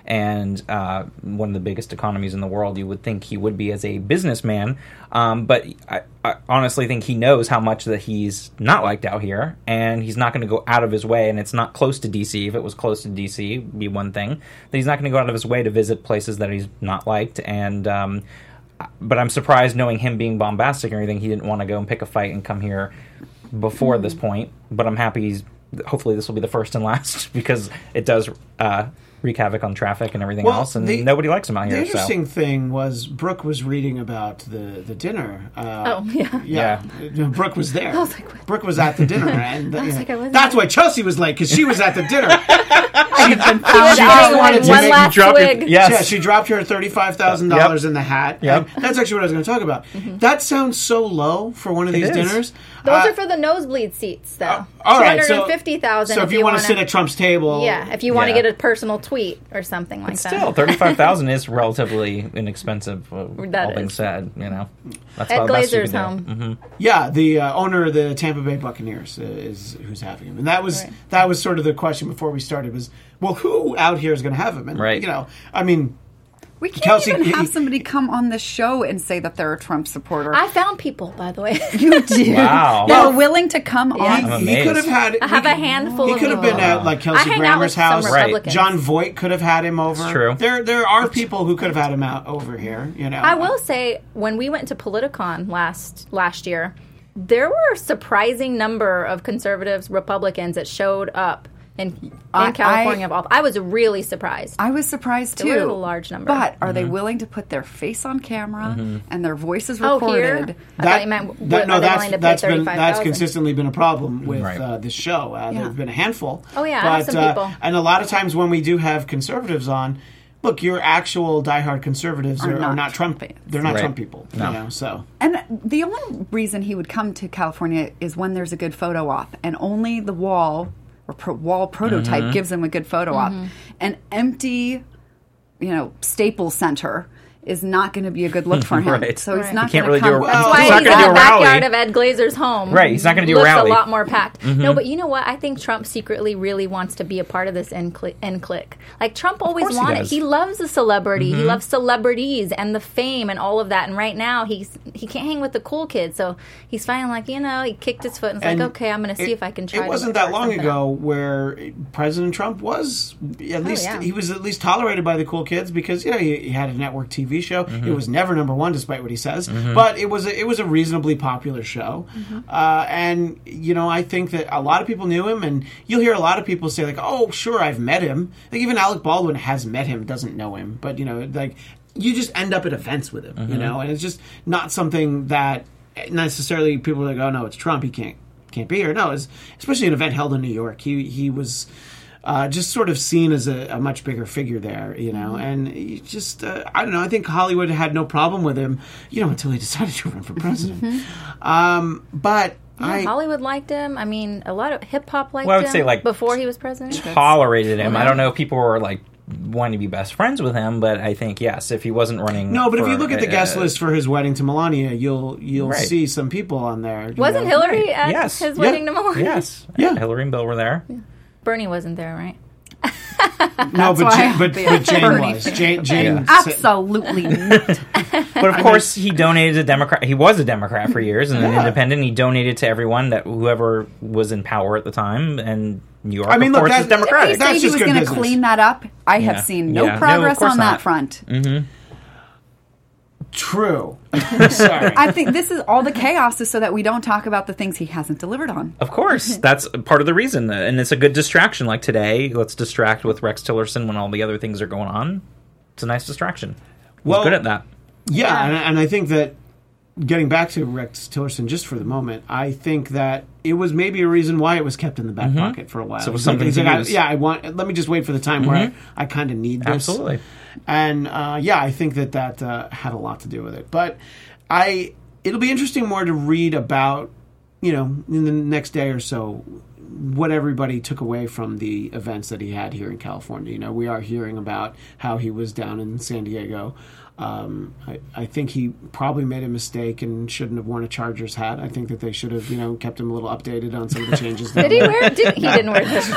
and uh, one of the biggest economies in the world. You would think he would be as a businessman, um, but I, I honestly think he knows how much that he's not liked out here, and he's not going to go out of his way. And it's not close to D C. If it was close to D C, it'd be one thing. That he's not going to go out of his way to visit places that he's not liked. And um, but I'm surprised, knowing him being bombastic and everything, he didn't want to go and pick a fight and come here before this point. But I'm happy he's. Hopefully, this will be the first and last, because it does uh, wreak havoc on traffic and everything Well, else, and the- nobody likes him out The here. interesting So. thing was Brooke was reading about the, the dinner. Uh, Oh, yeah. yeah. Brooke was there. I was like, what? Brooke was at the dinner, and I was you know, like, I wasn't that's there. why Chelsea was late, because she was at the dinner. She was just out wanted one to make you last drop your- swig. Yes. Yeah, she dropped her thirty-five thousand dollars in the hat. Yep. And that's actually what I was going to talk about. That sounds so low for one of these is. dinners. Those Uh, are for the nosebleed seats, though. all Two right, so- hundred and fifty thousand. So if you, want to wanna- sit at Trump's table, yeah, if you want to Yeah. get a personal tweet or something like that. Still, thirty-five thousand is relatively inexpensive. Uh, That all being is. said, you know, that's At about the best you Glazer's can do. home. yeah, the uh, owner of the Tampa Bay Buccaneers uh, is who's having him, and that was Right. that was sort of the question before we started was, well, who out here is going to have him? And Right. you know, I mean, We can't Kelsey, even he- have somebody come on the show and say that they're a Trump supporter. I found people, by the way. you did. Wow. They Well, were willing to come he, on. I'm he amazed. could have had. I have he, a handful He of could have people. been at like I Kelsey hang out with Grammer's some house. Right. Republicans. John Voight could have had him over. It's true. There, there are people who could have had him out over here. You know, I will say, when we went to Politicon last last year, there were a surprising number of conservatives, Republicans that showed up in, in I- California. I- of all, I was really surprised. I was surprised too. It was a large number. But are they willing to put their face on camera and their voices Oh, recorded? here? I thought you meant, w- that, no, are they that's willing to pay that's been thirty-five that's thousand? consistently been a problem with Right. uh, this show. Uh, Yeah. There've been a handful. Oh, yeah, I but have some uh, people. and a lot of times when we do have conservatives on, look, your actual diehard conservatives Are are, are not not Trump. fans. They're not Right. Trump people. No. You know, so And the only reason he would come to California is when there's a good photo op, and only the wall or pro- wall prototype Mm-hmm. gives him a good photo op. An empty, you know, Staples Center is not going to be a good look for him. Right. So he's Right. not He can't going to really do come. a- That's Well, why he's not he's gonna in do the a rally. backyard of Ed Glazer's home. Right, he's not gonna do a Looks rally. a lot more packed. No, but you know what? I think Trump secretly really wants to be a part of this end click. End click. Like Trump always course he wanted. does. He, loves the celebrity. He loves celebrities and the fame and all of that. And right now he's he can't hang with the cool kids. So he's finally like, you know, he kicked his foot and it's And like, okay, I'm going to see it- if I can try. It to wasn't that work long something ago out. where President Trump was at least yeah. he was at least tolerated by the cool kids because you know he, he had a network T V show. Mm-hmm. It was never number one, despite what he says, but it was a, it was a reasonably popular show. Uh, and you know, I think that a lot of people knew him, and you'll hear a lot of people say like, "Oh, sure, I've met him." Like even Alec Baldwin has met him, doesn't know him, but you know, like you just end up at events with him, you know, and it's just not something that necessarily people are like, "Oh no, it's Trump. He can't can't be here." No, it's especially an event held in New York. He he was. Uh, just sort of seen as a, a much bigger figure there, you know, Mm-hmm. and he just, uh, I don't know, I think Hollywood had no problem with him, you know, until he decided to run for president. Um, but Yeah, I, Hollywood liked him. I mean, a lot of hip hop liked Well, I would him say, like, before he was president. Tolerated him. I don't know if people were like wanting to be best friends with him, but I think yes, if he wasn't running. no, but if for, you look at the guest uh, list for his wedding to Melania, you'll you'll Right. see some people on there. you Wasn't know. Hillary at Yes. his Yeah. wedding to Melania? Yes, Yeah. Hillary and Bill were there. Bernie wasn't there, right? No, but why Jane, I but, be but a Jane Bernie was. fan. Jane, Jane Yeah. said- Absolutely not. But of course, he donated to Democrat. He was a Democrat for years, and an independent. He donated to everyone that whoever was in power at the time, and New York, I mean, of look, course, that- is Democratic. He That's said he just was good going to business. clean that up. I Yeah. have seen no Yeah. No, of progress course on not. that front. True. Sorry. I think this is all the chaos is so that we don't talk about the things he hasn't delivered on. Of course, that's part of the reason, and it's a good distraction. Like today, let's distract with Rex Tillerson when all the other things are going on. It's a nice distraction. He's Well- good at that. Yeah, and, and I think that getting back to Rex Tillerson just for the moment, I think that it was maybe a reason why it was kept in the back pocket for a while. So it was He's like- something he's to like, I- use. yeah, I want. Let me just wait for the time where I, I kind of need this. Absolutely. And uh, yeah, I think that that uh, had a lot to do with it. But I, it'll be interesting more to read about, you know, in the next day or so, what everybody took away from the events that he had here in California. You know, we are hearing about how he was down in San Diego. Um, I, I think he probably made a mistake and shouldn't have worn a Chargers hat. I think that they should have, you know, kept him a little updated on some of the changes. Did he wear? Did, he didn't wear this.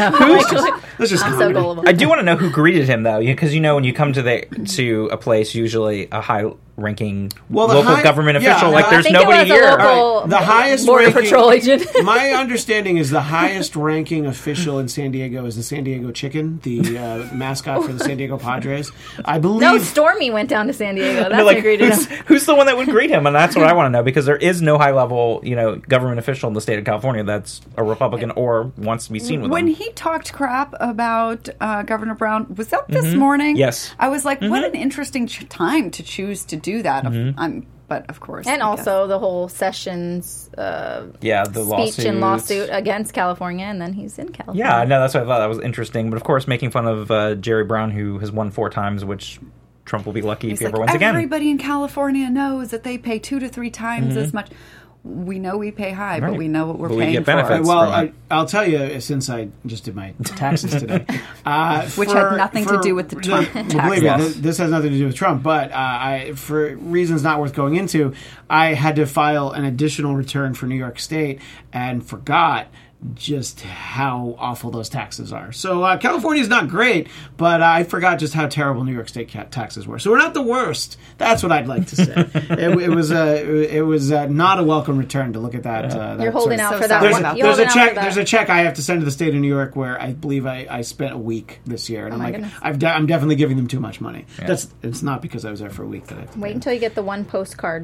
Let's just I'm so comedy. gullible. I do want to know who greeted him, though, because you know when you come to the to a place, usually a high-ranking Well, the local high- government yeah, official. I Like, there's think nobody it was here. a local All right, the highest border ranking- patrol agent. My understanding is the highest ranking official in San Diego is the San Diego Chicken, the uh, mascot for the San Diego Padres. I believe. No, Stormy went down to San Diego. That's They're like, who greeted who's, him. who's the one that would greet him? And that's what I want to know, because there is no high-level, you know, government official in the state of California that's a Republican or wants to be seen with When him. he talked crap about uh, Governor Brown, was that this morning? Yes. I was like, what an interesting ch- time to choose to do that. I'm, but of course. And I also the whole Sessions uh, Yeah, the speech and lawsuits. lawsuit against California, and then he's in California. Yeah, no, that's what I thought. That was interesting. But of course, making fun of uh, Jerry Brown, who has won four times, which Trump will be lucky He's if he ever like, wins again. everybody in California knows that they pay two to three times as much. We know we pay high, but Right. we know what we're But we paying get for. benefits. well, from I, it. I'll tell you, since I just did my taxes today, uh, Which for- had nothing to for- do with the Trump well, tax believe me, laws. this, this has nothing to do with Trump. But uh, I, for reasons not worth going into, I had to file an additional return for New York State and forgot just how awful those taxes are. So uh, California is not great, but I forgot just how terrible New York State ca- taxes were. So we're not the worst. That's what I'd like to say. it, it was a it was uh, not a welcome return to look at that. Uh, that You're holding sort of- out So for that sorry there's one. a, You're there's a holding out for check. that. There's a check I have to send to the state of New York where I believe I, I spent a week this year, and I'm my like, goodness. I've de- I'm definitely giving them too much money. That's it's not because I was there for a week that I. Wait until you get the one postcard.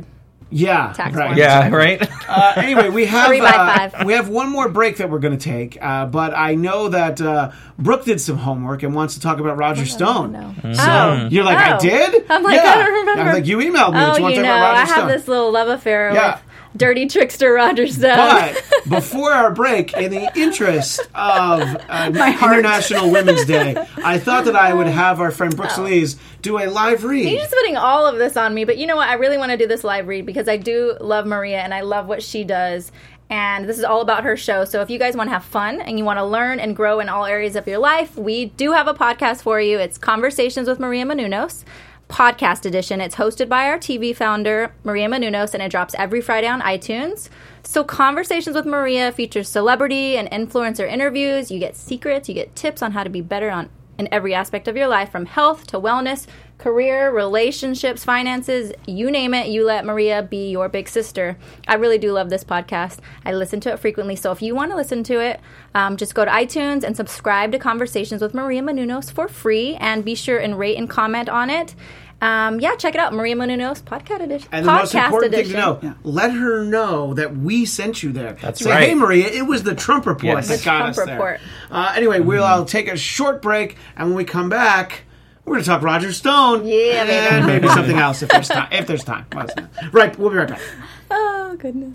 Yeah, tax right. forms. Yeah, right? Uh, anyway, we have Three by uh, five. we have one more break that we're going to take, uh, but I know that uh, Brooke did some homework and wants to talk about Roger Stone. no. So Oh. you're like, I Oh. did? I'm like, yeah. I don't remember. I'm like, you emailed me. Oh, that you want you to know, talk about I Roger have Stone. this little love affair Yeah. with dirty trickster Roger Stone. But before our break, in the interest of uh, heart. International Women's Day, I thought that I would have our friend Brooke Solis do a live read. You're just putting all of this on me, but you know what? I really want to do this live read because I do love Maria and I love what she does. And this is all about her show. So if you guys want to have fun and you want to learn and grow in all areas of your life, we do have a podcast for you. It's Conversations with Maria Menounos. Podcast edition. It's hosted by our T V founder, Maria Menounos, and it drops every Friday on iTunes. So Conversations with Maria features celebrity and influencer interviews. You get secrets, you get tips on how to be better on in every aspect of your life, from health to wellness, career, relationships, finances, you name it, you let Maria be your big sister. I really do love this podcast. I listen to it frequently. So if you want to listen to it, um, just go to iTunes and subscribe to Conversations with Maria Menounos for free, and be sure and rate and comment on it. Um, yeah, check it out, Maria Menounos podcast edition. And the most podcast important edition. thing to know, let her know that we sent you there. That's Say, right. hey, Maria, it was the Trump report Yes. that The got Trump us there. report. Uh, anyway, we'll uh, take a short break, and when we come back, we're going to talk Roger Stone. Yeah, baby. and maybe something else if there's time. If there's time. Right, we'll be right back. Oh, goodness.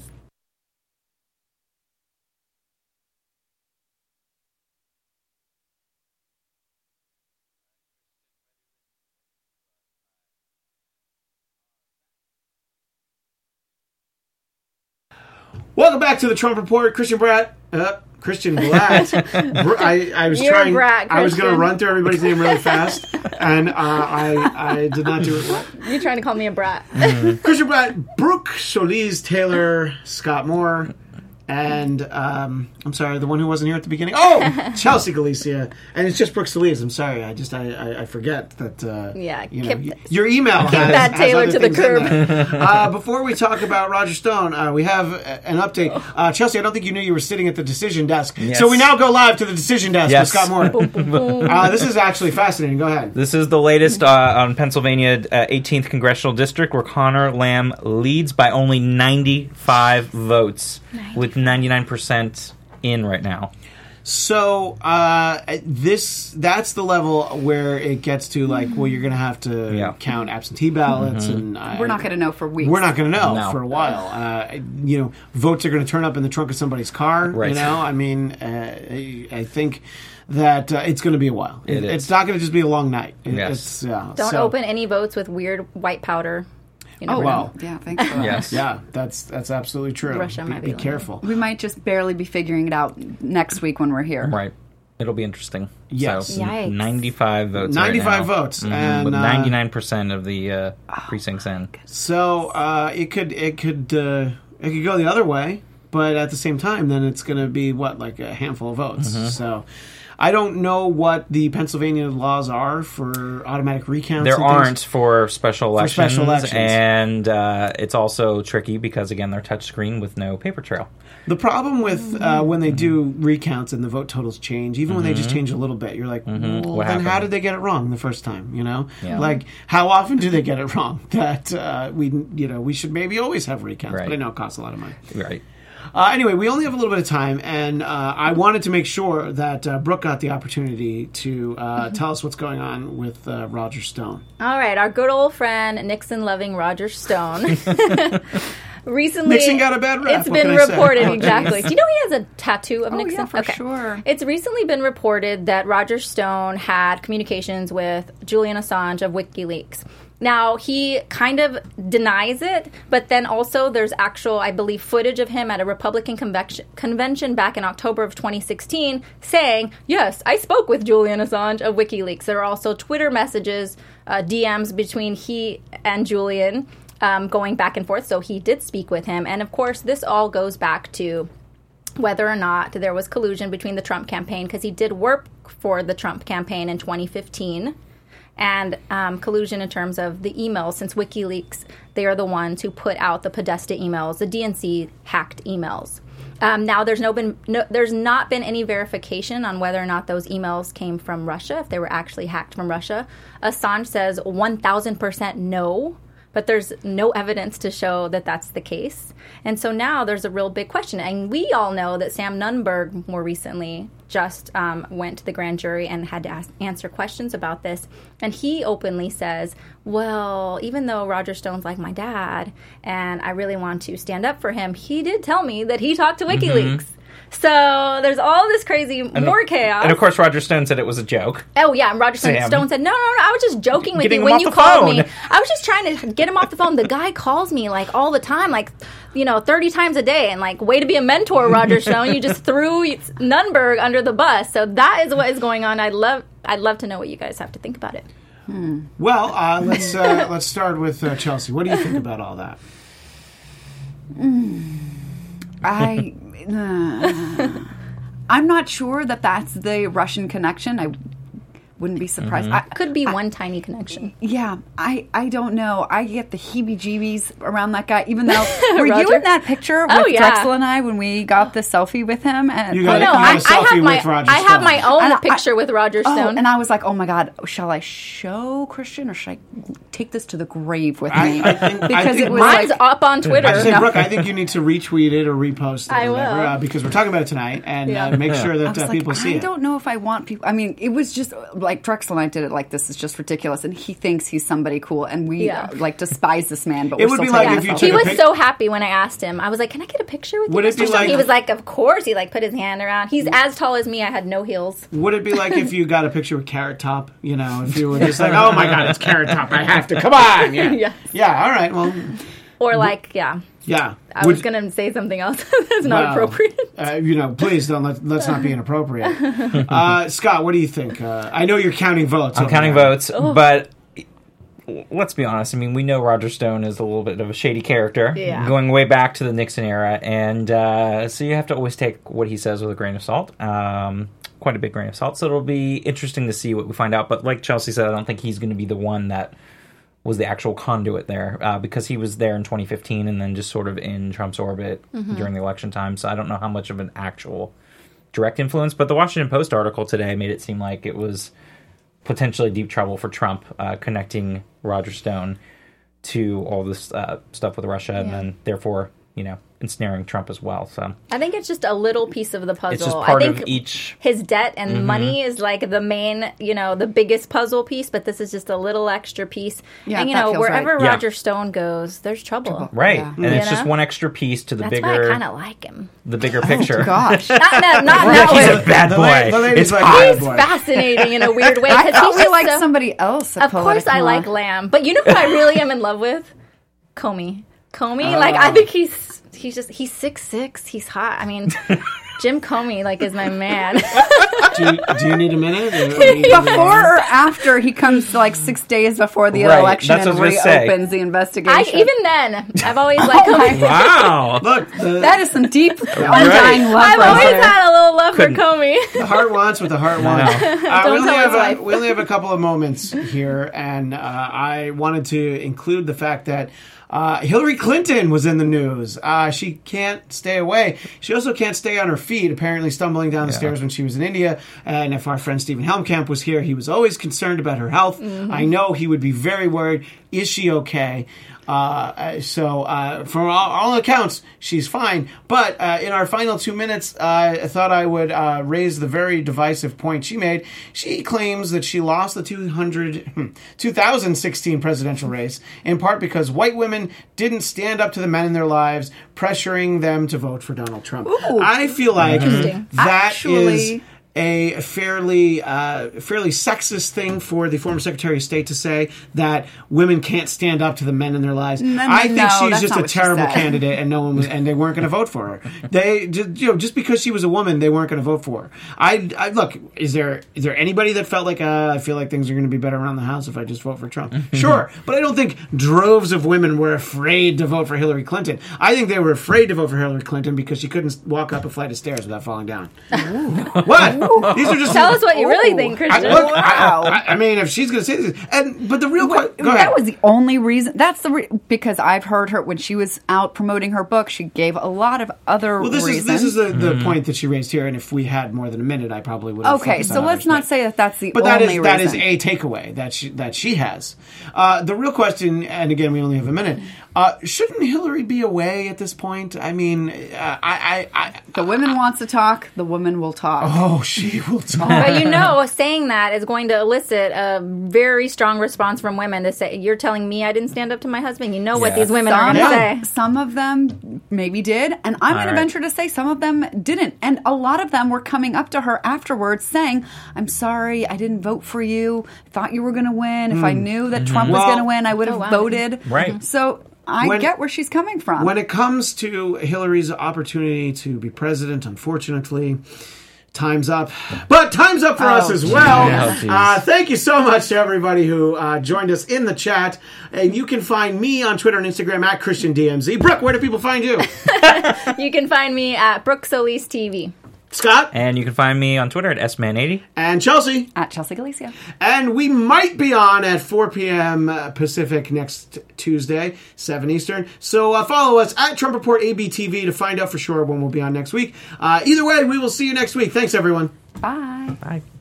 Welcome back to the Trump Report. Christian Bratt. Uh, Christian Blatt. Br- I, I was You're a trying. brat, I was going to Christian. run through everybody's name really fast, and uh, I I did not do it right. You're trying to call me a brat. Christian Bratt, Brooke Solis Taylor, Scott Moore, and um, I'm sorry, the one who wasn't here at the beginning. Oh, Chelsea Galicia, and it's just Brooke Solis. I'm sorry, I just I, I, I forget that. Uh, Yeah, you know, keep y- th- your email has, that has Taylor other to the things in curb. there. Uh, before we talk about Roger Stone, uh, we have a- an update. Uh, Chelsea, I don't think you knew you were sitting at the decision desk, Yes. so we now go live to the decision desk Yes. with Scott Moore. uh, this is actually fascinating. Go ahead. This is the latest uh, on Pennsylvania uh, eighteenth Congressional District, where Connor Lamb leads by only ninety-five votes, with ninety-nine percent in right now. So uh, this that's the level where it gets to like, well, you're going to have to Yeah. count absentee ballots, and uh, We're not going to know for weeks. We're not going to know No. for a while. Uh, you know, votes are going to turn up in the trunk of somebody's car. Right. You know, I mean, uh, I I think that uh, it's going to be a while. It is. It's not going to just be a long night. It- Yes. It's, yeah, Don't so- open any votes with weird white powder. You Oh, never wow. know. Yeah, thanks for that. Yes. Yeah, that's that's absolutely true. Russia be might be be like- careful. We might just barely be figuring it out next week when we're here. Right. It'll be interesting. Yes. So, Yikes. ninety-five votes. right ninety-five now. votes, Mhm, and, with uh, ninety-nine percent of the uh, precincts in. So uh, it could it could uh, it could go the other way, but at the same time, then it's going to be what, like a handful of votes. Mm-hmm. So I don't know what the Pennsylvania laws are for automatic recounts. There and aren't things. for special For elections, special elections. and uh, it's also tricky because again they're touchscreen with no paper trail. The problem with uh, when they do recounts and the vote totals change, even when they just change a little bit, you're like, well, Mm-hmm. What then how happened? did they get it wrong the first time? You know, Yeah. like how often do they get it wrong? That uh, we, you know, we should maybe always have recounts, Right. but I know it costs a lot of money. Right. Uh, anyway, we only have a little bit of time, and uh, I wanted to make sure that uh, Brooke got the opportunity to uh, tell us what's going on with uh, Roger Stone. All right, our good old friend Nixon-loving Roger Stone. Recently, Nixon got a bad rap, It's what been can I say? reported Oh, exactly. Do you know he has a tattoo of Oh, Nixon? yeah, for sure. It's recently been reported that Roger Stone had communications with Julian Assange of WikiLeaks. Now, he kind of denies it, but then also there's actual, I believe, footage of him at a Republican convection, convention back in October of twenty sixteen saying, yes, I spoke with Julian Assange of WikiLeaks. There are also Twitter messages, uh, D Ms between he and Julian um, going back and forth, so he did speak with him. And, of course, this all goes back to whether or not there was collusion between the Trump campaign, because he did work for the Trump campaign in twenty fifteen, and um, collusion in terms of the emails, since WikiLeaks, they are the ones who put out the Podesta emails, the D N C hacked emails. Um, now, there's no been no, there's not been any verification on whether or not those emails came from Russia, if they were actually hacked from Russia. Assange says one thousand percent no, but there's no evidence to show that that's the case. And so now there's a real big question. And we all know that Sam Nunberg more recently just um, went to the grand jury and had to ask, answer questions about this. And he openly says, well, even though Roger Stone's like my dad and I really want to stand up for him, he did tell me that he talked to WikiLeaks. Mm-hmm. So there's all this crazy, and more chaos. And of course, Roger Stone said it was a joke. Oh, yeah. And Roger Stone, Stone said, no, no, no, I was just joking with Getting you when you the called phone. me. I was just trying to get him off the phone. The guy calls me, like, all the time, like, you know, thirty times a day. And, like, way to be a mentor, Roger Stone. You just threw Nunberg under the bus. So that is what is going on. I'd love, I'd love to know what you guys have to think about it. Hmm. Well, uh, let's uh, let's start with uh, Chelsea. What do you think about all that? Mm. I... Uh, I'm not sure that that's the Russian connection. I wouldn't be surprised. Mm-hmm. I, Could be I, one tiny connection. Yeah, I, I don't know. I get the heebie-jeebies around that guy, even though... Were you Roger? in that picture with Oh, yeah. Drexel and I when we got the selfie with him? And You got Oh, no, you I, got a I selfie have my with Roger I have my Stone. own And I- picture with Roger Oh, Stone. and I was like, oh my God, shall I show Christian or should I take this to the grave with I- me? I think- I because think it was Mine's like... up on Twitter. I say, Brooke, I think you need to retweet it or repost it I or whatever, will. uh, because we're talking about it tonight, and Yeah. uh, make sure I that was uh, like, people see I it. don't know if I want people... I mean, it was just like Drexel and I did it like, this is just ridiculous, and he thinks he's somebody cool, and we Yeah. uh, like despise this man, but It we're would still be like taking if you a took selfie. He a was pic- so happy when I asked him. I was like, "Can I get a picture with you?" Would it be Mister Stone?" like- He was like, "Of course." He like put his hand around. He's as tall as me. I had no heels. Would it be like if you got a picture with Carrot Top? You know, if you were just like, oh my God, it's Carrot Top. I have to. Come on. Yeah. Yes. Yeah. All right. Well, Or like, yeah. yeah. I Would- was gonna say something else that's not Wow. appropriate. Uh, you know, please don't let, let's not be inappropriate. Uh, Scott, what do you think? Uh, I know you're counting votes. I'm over counting there. votes, but let's be honest. I mean, we know Roger Stone is a little bit of a shady character, Yeah. going way back to the Nixon era, and uh, so you have to always take what he says with a grain of salt, um, quite a big grain of salt. So it'll be interesting to see what we find out. But like Chelsea said, I don't think he's going to be the one that was the actual conduit there, uh, because he was there in twenty fifteen and then just sort of in Trump's orbit Mm-hmm. during the election time. So I don't know how much of an actual direct influence. But the Washington Post article today made it seem like it was potentially deep trouble for Trump, uh, connecting Roger Stone to all this uh, stuff with Russia, and Yeah. then therefore, you know, ensnaring Trump as well. So I think it's just a little piece of the puzzle. it's just part I think of each. his debt and Mm-hmm. money is like the main, you know, the biggest puzzle piece, but this is just a little extra piece. Yeah, and you that know, feels wherever right. Yeah. Roger Stone goes, there's trouble. Right, Yeah. and it's You just know? one extra piece to the That's bigger, why I kind of like him. the bigger picture. Gosh. Not, not, not, Like, not he's with- a bad The la- the boy. lady's It's like, hot. bad He's boy. fascinating in a weird way. I 'cause thought he's we just liked so- somebody else. Of course, I like Lamb, but you know who I really am in love with? Comey. Comey, like I think he's he's just he's six six. He's hot. I mean, Jim Comey like is my man. Do you, do you need a minute? Or- Before or after he comes like six days before the Right, election that's and what I was gonna say. reopens the I investigation? even then, I've always liked Comey. Wow. Look, the, That is some deep, undying love I've right always there. had a little love Couldn't- for Comey. the heart wants what the heart wants. Uh, we, Don't only tell have his a, wife. we only have a couple of moments here, and uh, I wanted to include the fact that uh, Hillary Clinton was in the news. Uh, she can't stay away. She also can't stay on her feet, apparently stumbling down the Yeah. stairs when she was in India. And if our friend Stephen Helmkamp was here, he was always concerned about her health. Mm-hmm. I know he would be very worried. Is she okay? Uh, so, uh, from all, all accounts, she's fine. But uh, in our final two minutes, uh, I thought I would uh, raise the very divisive point she made. She claims that she lost the two hundred, two thousand sixteen presidential race in part because white women didn't stand up to the men in their lives, pressuring them to vote for Donald Trump. Ooh. I feel like Interesting. that Actually- is a fairly uh, fairly sexist thing for the former Secretary of State to say, that women can't stand up to the men in their lives. No, I think no, she's that's just not a what she terrible said. candidate, and no one was, and they weren't going to vote for her. They, just, you know, just because she was a woman, they weren't going to vote for her. I, I look. Is there is there anybody that felt like uh, I feel like things are going to be better around the house if I just vote for Trump? Sure, but I don't think droves of women were afraid to vote for Hillary Clinton. I think they were afraid to vote for Hillary Clinton because she couldn't walk up a flight of stairs without falling down. What? These are just Tell us what you really Ooh. think, I, Christian. look, Wow. I, I, I mean, if she's going to say this, and but the real que- go ahead. That was the only reason. That's the re- because I've heard her when she was out promoting her book. She gave a lot of other Well, this reasons. is this is the, the point that she raised here, and if we had more than a minute, I probably would. have Okay, focused so on let's others, not but- say that that's the But that only is that is reason. a takeaway that she that she has. Uh, the real question, and again, we only have a minute. Uh, shouldn't Hillary be away at this point? I mean, uh, I, I, I The women wants to talk. The woman will talk. oh, she will talk. But you know, saying that is going to elicit a very strong response from women to say, "You're telling me I didn't stand up to my husband." You know what Yeah. these women are Some, going to Yeah. say. some of them maybe did, and I'm going right. to venture to say some of them didn't. And a lot of them were coming up to her afterwards saying, "I'm sorry, I didn't vote for you. Thought you were going to win. If I knew that Trump was Well- going to win, I would have Oh, wow. voted." Right. So I When- get where she's coming from. When it comes to Hillary's opportunity to be president, unfortunately, time's up. But time's up for us Oh, as well. yeah. Oh, geez. uh, thank you so much to everybody who uh, joined us in the chat. And you can find me on Twitter and Instagram at Christian D M Z. Brooke, where do people find you? You can find me at Brooke Solis T V. Scott? And you can find me on Twitter at S man eighty. And Chelsea? At Chelsea Galicia. And we might be on at four p.m. uh, Pacific next Tuesday, seven Eastern. So uh, follow us at Trump Report A B T V to find out for sure when we'll be on next week. Uh, either way, we will see you next week. Thanks, everyone. Bye. Bye.